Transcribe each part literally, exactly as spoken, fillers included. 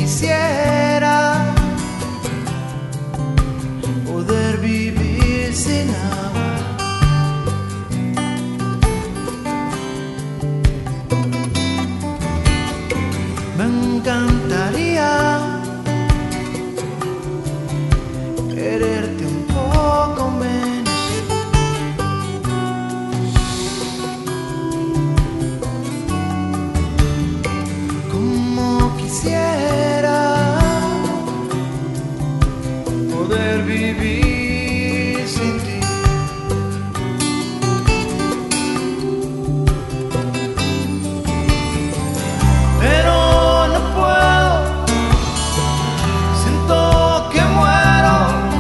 quisiera poder vivir sin agua. Me encantaría quererte un poco menos. Como quisiera poder vivir sin ti. Pero no puedo, siento que muero,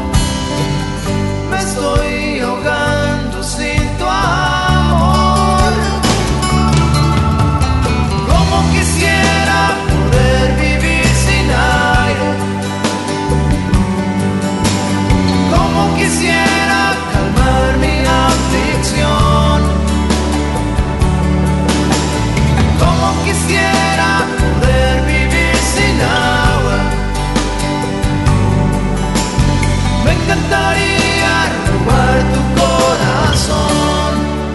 me estoy ahogando sin tu amor. Como quisiera poder vivir sin aire, como quisiera calmar mi aflicción, como quisiera poder vivir sin agua. Me encantaría robar tu corazón.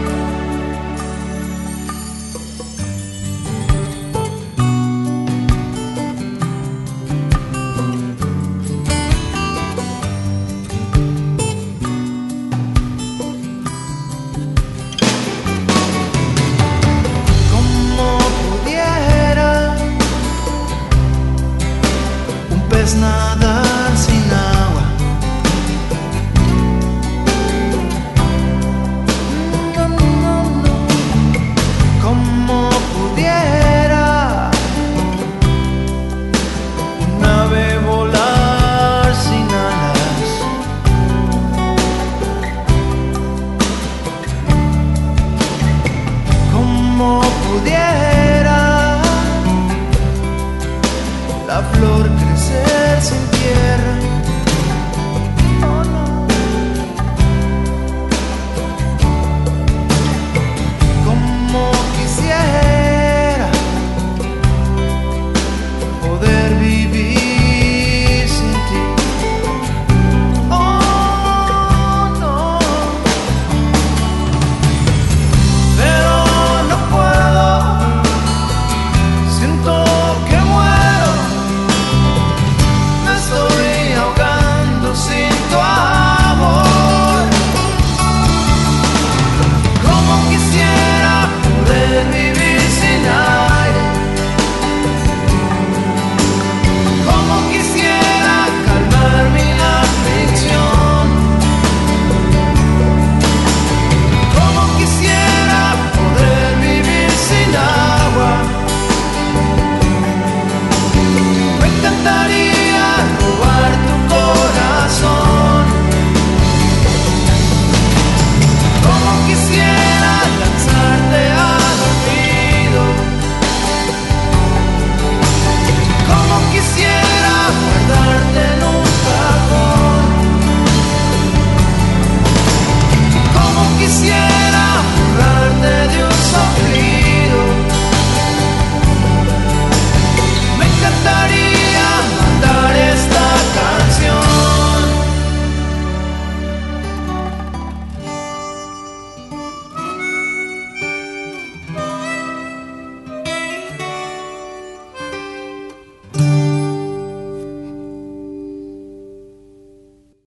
Como pudiera un pez nadar sin agua. No, no, no. Como pudiera un ave volar sin alas. Como pudiera la flor crecer sin